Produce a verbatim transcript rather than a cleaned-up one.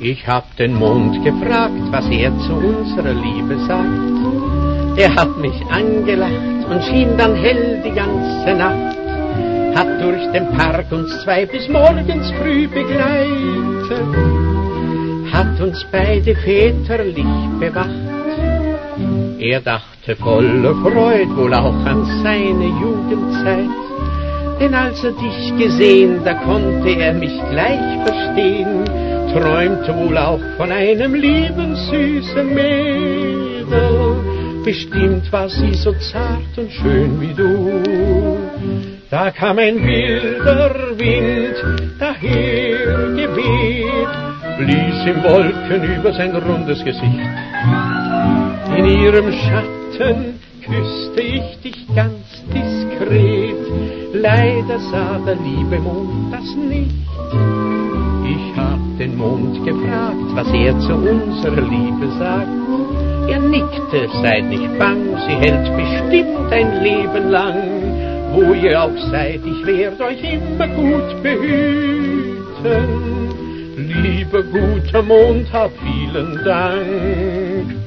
Ich hab den Mond gefragt, was er zu unserer Liebe sagt. Er hat mich angelacht und schien dann hell die ganze Nacht, hat durch den Park uns zwei bis morgens früh begleitet, hat uns beide väterlich bewacht. Er dachte voller Freud wohl auch an seine Jugendzeit, denn als er dich gesehen, da konnte er mich gleich verstehen, träumte wohl auch von einem lieben, süßen Mädel. Bestimmt war sie so zart und schön wie du. Da kam ein wilder Wind daher geweht, blies ihm Wolken über sein rundes Gesicht. In ihrem Schatten küsste ich dich ganz diskret, leider sah der liebe Mond das nicht. Ich hab den Mond gefragt, was er zu unserer Liebe sagt. Er nickte, seid nicht bang, sie hält bestimmt ein Leben lang. Wo ihr auch seid, ich werd euch immer gut behüten. Lieber guter Mond, hab vielen Dank.